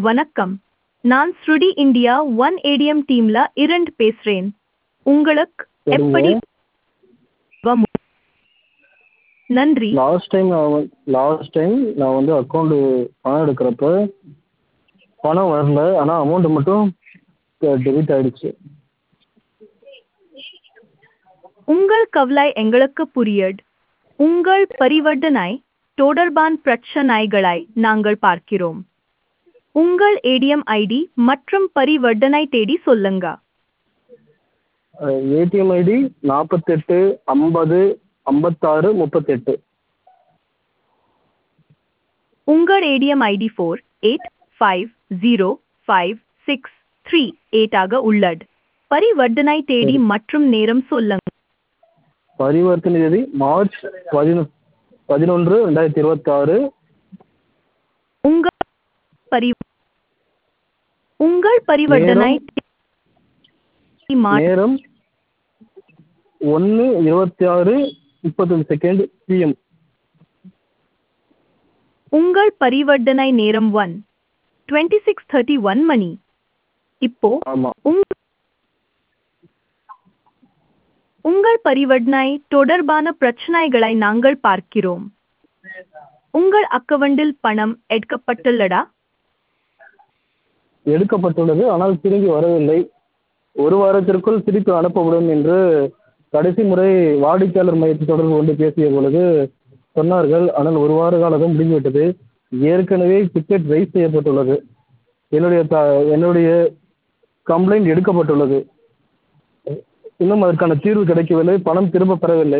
வணக்கம். நான் ஸ்ருடி India one ATM டீம்ல இருந்து பேசுறேன். உங்களுக்கு சரிங்க. எப்படி நன்றி. லாஸ்ட் டைம் நான் வந்து அக்கௌண்ட் பணம் எடுக்கிறப்ப பணம் வரல. ஆனால் அமௌண்ட் மட்டும் டெபிட் ஆயிடுச்சு. உங்கள் கவலை எங்களுக்கு புரியுது. உங்கள் பரிவர்த்தனை தொடர்பான பிரச்சனைகளை நாங்கள் பார்க்கிறோம். உங்கள் ஏடிஎம் ஐடி மற்றும் பரிவர்த்தனை தேதி சொல்லுங்க. ATM ID 48 50 56 38. உங்கள் ஏடிஎம் ஐடி 48505638 ஆக உள்ளது. பரிவர்த்தனை தேதி மற்றும் நேரம் சொல்லுங்க. பரிவர்த்தனை தேதி மார்ச் 11 2026. உங்கள் பரிவர்த்தனை நேரம் 1:26:35 PM. உங்கள் பரிவர்த்தனை நேரம் 1:26:31 மணி. இப்போ ஆமாம். உங்கள் பரிவர்த்தனை தொடர்பான பிரச்சனைகளை நாங்கள் பார்க்கிறோம். உங்கள் அக்கவுண்டில் பணம் எடுக்கப்பட்டுள்ளதா? எடுக்கப்பட்டுள்ளது, ஆனால் திரும்பி வரவில்லை. ஒரு வாரத்திற்குள் திருப்பி அனுப்பப்படும் என்று கடைசி முறை வாடிக்கையாளர் மையத்தை தொடர்பு கொண்டு பேசிய பொழுது சொன்னார்கள். ஆனால் ஒரு வார காலம் முடிந்துவிட்டது. ஏற்கனவே டிக்கெட் ரைஸ் செய்யப்பட்டுள்ளது. என்னுடைய கம்ப்ளைண்ட் எடுக்கப்பட்டுள்ளது. இன்னும் அதற்கான தீர்வு கிடைக்கவில்லை. பணம் திரும்ப பெறவில்லை.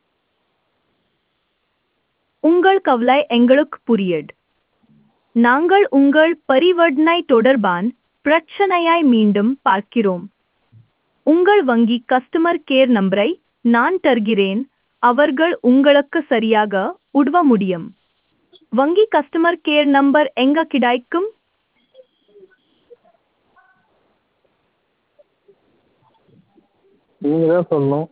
உங்கள் கவலை எங்களுக்கு புரியுது. நாங்கள் உங்கள் பரிவர்த்தனை தொடர்பான பிரச்சனையை மீண்டும் பார்க்கிறோம். உங்கள் வங்கி கஸ்டமர் கேர் நம்பரை நான் தருகிறேன். அவர்கள் உங்களுக்கு சரியாக உதவ முடியும். வங்கி கஸ்டமர் கேர் நம்பர் எங்க கிடைக்கும்? நீங்க தான் சொல்லணும்.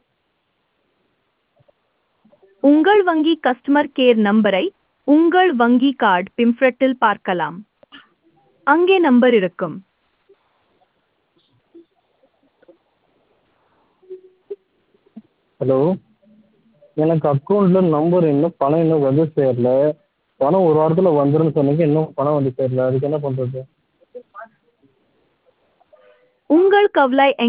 உங்கள் வங்கி கஸ்டமர் கேர் நம்பரை உங்கள் வங்கி கார்டு பிம்ஃப்ரெட்டில் பார்க்கலாம். அங்கே நம்பர் இருக்கும். ஹலோ, எனக்கு அக்கௌண்ட்டில் நம்பர் இன்னும் பணம் இன்னும் வந்து சேரல. பணம் ஒரு வாரத்தில் வந்துருன்னு சொன்னீங்க, இன்னும் பணம் வந்து சேரல. அதுக்கு என்ன பண்ணுறது? உங்கள் கவலை